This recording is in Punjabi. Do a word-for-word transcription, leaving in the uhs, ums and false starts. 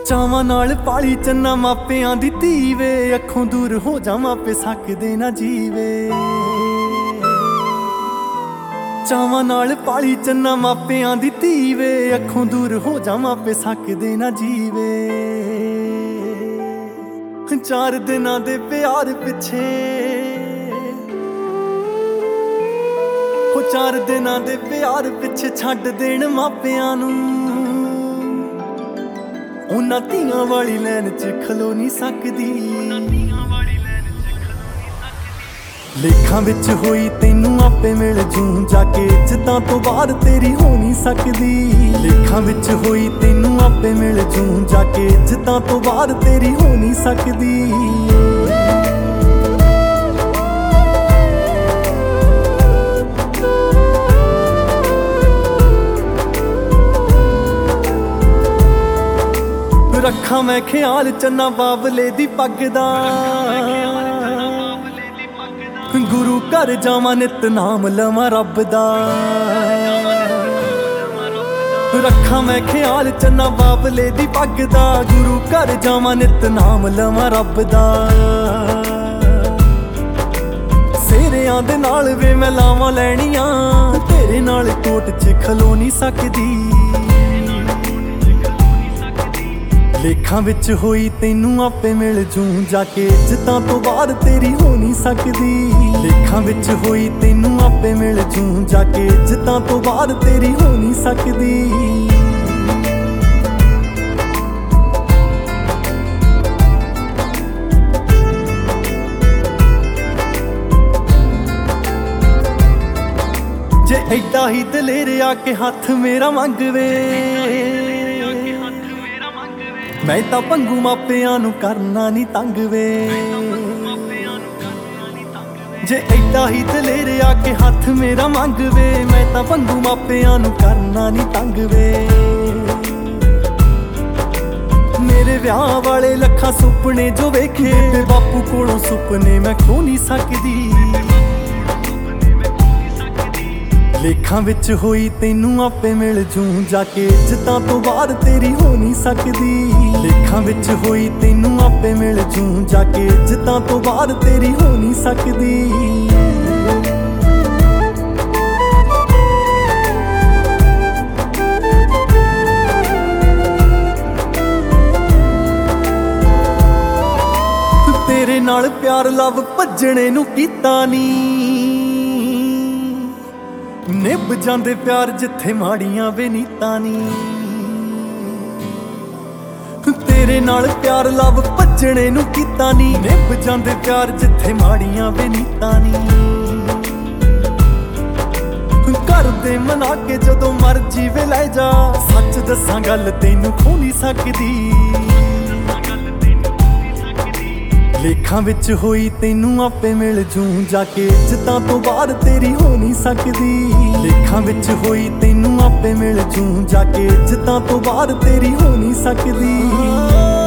ਚਾਵਾਂ ਨਾਲ ਪਾਲੀ ਚੰਨਾ ਮਾਪਿਆਂ ਦੀ ਧੀ ਵੇ, ਅੱਖੋਂ ਦੂਰ ਹੋ ਜਾ ਮਾਪੇ ਸਕਦੇ ਨਾ ਜੀਵੇ। ਚਾਵਾਂ ਨਾਲ ਪਾਲੀ ਚੰਨਾ ਮਾਪਿਆਂ ਦੀ ਧੀ ਵੇ, ਅੱਖੋਂ ਦੂਰ ਹੋ ਜਾ ਮਾਪੇ ਸਕਦੇ ਨਾ ਜੀਵੇ। ਚਾਰ ਦਿਨਾਂ ਦੇ ਪਿਆਰ ਪਿੱਛੇ ਹੋ ਚਾਰ ਦਿਨਾਂ ਦੇ ਪਿਆਰ ਪਿੱਛੇ ਛੱਡ ਦੇਣ ਮਾਪਿਆਂ ਨੂੰ, ਉਹਨਾਂ ਧੀਆਂ ਵਾਲੀ ਲੈਨ ਚ ਖਲੋ ਨਹੀਂ ਸਕਦੀ। ਲੇਖਾਂ ਵਿੱਚ ਹੋਈ ਤੈਨੂੰ ਆਪੇ ਮਿਲ ਜੂ ਜਾ ਕੇ, ਇੱਜ਼ਤਾਂ ਤੋਂ ਬਾਹਰ ਤੇਰੀ ਹੋ ਨਹੀਂ ਸਕਦੀ। ਲੇਖਾਂ ਵਿੱਚ ਹੋਈ ਤੈਨੂੰ ਆਪੇ ਮਿਲ ਜੂ ਜਾ ਕੇ, ਇੱਜ਼ਤਾਂ ਤੋਂ ਬਾਹਰ ਤੇਰੀ ਹੋ ਨਹੀਂ ਸਕਦੀ। ਰੱਖਾਂ ਮੈਂ ਖਿਆਲ ਚੰਨਾ ਬਾਬਲੇ ਦੀ ਪੱਗ ਦਾ, ਗੁਰੂ ਘਰ ਜਾਵਾਂ ਨਿਤ ਨਾਮ ਲਵਾਂ ਰੱਬ ਦਾ। ਰੱਖਾਂ ਮੈਂ ਖਿਆਲ ਚੰਨਾ ਬਾਬਲੇ ਦੀ ਪੱਗ ਦਾ, ਗੁਰੂ ਘਰ ਜਾਵਾਂ ਨਿਤ ਨਾਮ ਲਵਾਂ ਰੱਬ ਦਾ। ਸੇਰਿਆਂ ਦੇ ਨਾਲ ਵੇ ਮੈਂ ਲਾਵਾਂ ਲੈਣੀਆਂ, ਤੇਰੇ ਨਾਲ ਕੋਟ ਚ ਖਲੋ ਨਹੀਂ ਸਕਦੀ। ਲੇਖਾਂ ਵਿੱਚ ਹੋਈ ਤੈਨੂੰ ਆਪੇ ਮਿਲ ਜੂ ਜਾ ਕੇ, ਇੱਜ਼ਤਾਂ ਤੋਂ ਬਾਹਰ ਤੇਰੀ ਹੋ ਨਹੀਂ ਸਕਦੀ। ਲੇਖਾਂ ਵਿੱਚ ਹੋਈ ਤੈਨੂੰ ਆਪੇ ਮਿਲ ਜੂ ਜਾ ਕੇ, ਇੱਜ਼ਤਾਂ ਤੋਂ ਬਾਹਰ ਤੇਰੀ ਹੋ ਨਹੀਂ ਸਕਦੀ। ਜੇ ਐਡਾ ਹੀ ਦਲੇਰ ਆ ਕੇ ਹੱਥ ਮੇਰਾ ਮੰਗਵੇ, ਮੈਂ ਤਾਂ ਭੰਗੂ ਮਾਪਿਆਂ ਨੂੰ ਕਰਨਾ ਨਹੀਂ ਤੰਗ ਵੇ। ਜੇ ਐਡਾ ਹੀ ਦਲੇਰ ਆ ਕੇ ਹੱਥ ਮੇਰਾ ਮੰਗਵੇ, ਮੈਂ ਤਾਂ ਭੰਗੂ ਮਾਪਿਆਂ ਨੂੰ ਕਰਨਾ ਨਹੀਂ ਤੰਗ ਵੇ। ਮੇਰੇ ਵਿਆਹ ਵਾਲੇ ਲੱਖਾਂ ਸੁਪਨੇ ਜੋ ਵੇਖੇ, ਤੇ ਬਾਪੂ ਕੋਲੋਂ ਸੁਪਨੇ ਮੈਂ ਖੋ ਨਹੀਂ ਸਕਦੀ। ਲੇਖਾਂ ਵਿੱਚ ਹੋਈ ਤੈਨੂੰ ਆਪੇ ਮਿਲ ਜੂ ਜਾ ਕੇ, ਇੱਜ਼ਤਾਂ ਤੋਂ ਬਾਹਰ ਤੇਰੀ ਹੋ ਨਹੀਂ ਸਕਦੀ। ਲੇਖਾਂ ਵਿੱਚ ਹੋਈ ਤੈਨੂੰ ਆਪੇ ਮਿਲ ਜੂ ਜਾ ਕੇ, ਇੱਜ਼ਤਾਂ ਤੋਂ ਬਾਹਰ ਤੇਰੀ ਹੋ ਨਹੀਂ ਸਕਦੀ। ਤੇਰੇ ਨਾਲ ਪਿਆਰ ਲਵ ਭੱਜਣੇ ਨੂੰ ਕੀਤਾ ਨੀ, ਨਿਭ ਜਾਂਦੇ ਪਿਆਰ ਜਿੱਥੇ ਮਾੜੀਆਂ ਵੇ ਨੀਤਾਂ ਨੀ। ਤੇਰੇ ਨਾਲ ਪਿਆਰ ਲਵ ਭੱਜਣੇ ਨੂੰ ਕੀਤਾ ਨੀ, ਨਿਭ ਜਾਂਦੇ ਪਿਆਰ ਜਿੱਥੇ ਮਾੜੀਆਂ ਵੇ ਨੀਤਾਂ ਨੀ। ਕਰਦੇ ਮਨਾ ਕੇ ਜਦੋਂ ਮਰਜੀ ਵੇ ਲੈ ਜਾ, ਸੱਚ ਦੱਸਾਂ ਗੱਲ ਤੈਨੂੰ ਖੋ ਨਹੀਂ ਸਕਦੀ। ਲੇਖਾਂ ਵਿੱਚ ਹੋਈ ਤੈਨੂੰ ਆਪੇ ਮਿਲ ਜੂ ਜਾ ਕੇ, ਇੱਜ਼ਤਾਂ ਤੋਂ ਬਾਹਰ ਤੇਰੀ ਹੋ ਨਹੀਂ ਸਕਦੀ। ਲੇਖਾਂ ਵਿੱਚ ਹੋਈ ਤੈਨੂੰ ਆਪੇ ਮਿਲ ਜੂ ਜਾ ਕੇ, ਇੱਜ਼ਤਾਂ ਤੋਂ ਬਾਹਰ ਤੇਰੀ ਹੋ ਨਹੀਂ ਸਕਦੀ।